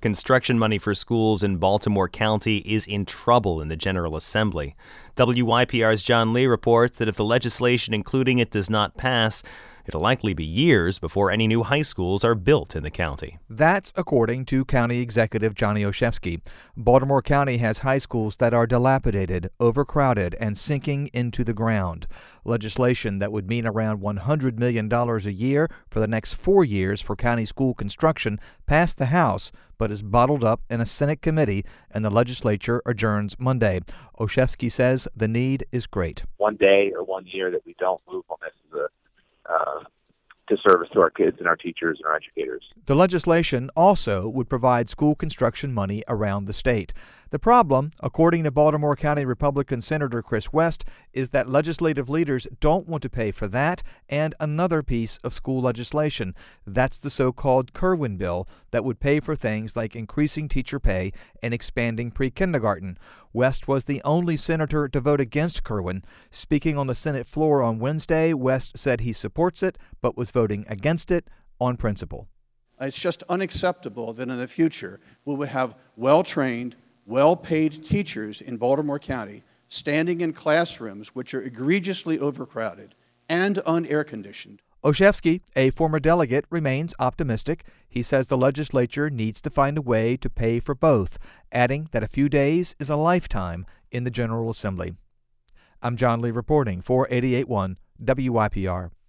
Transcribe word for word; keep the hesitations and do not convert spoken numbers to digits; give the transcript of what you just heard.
Construction money for schools in Baltimore County is in trouble in the General Assembly. W Y P R's John Lee reports that if the legislation including it does not pass, it'll likely be years before any new high schools are built in the county. That's according to County Executive Johnny Olszewski. Baltimore County has high schools that are dilapidated, overcrowded, and sinking into the ground. Legislation that would mean around one hundred million dollars a year for the next four years for county school construction passed the House, but is bottled up in a Senate committee, and the legislature adjourns Monday. Olszewski says the need is great. One day or one year that we don't move on this is a Uh, disservice to our kids and our teachers and our educators. The legislation also would provide school construction money around the state. The problem, according to Baltimore County Republican Senator Chris West, is that legislative leaders don't want to pay for that and another piece of school legislation. That's the so-called Kirwan bill that would pay for things like increasing teacher pay and expanding pre-kindergarten. West was the only senator to vote against Kirwan. Speaking on the Senate floor on Wednesday, West said he supports it, but was voting against it on principle. It's just unacceptable that in the future we will have well-trained, well-paid teachers in Baltimore County standing in classrooms which are egregiously overcrowded and unair-conditioned. Olszewski, a former delegate, remains optimistic. He says the legislature needs to find a way to pay for both, adding that a few days is a lifetime in the General Assembly. I'm John Lee reporting for eighty-eight point one W Y P R.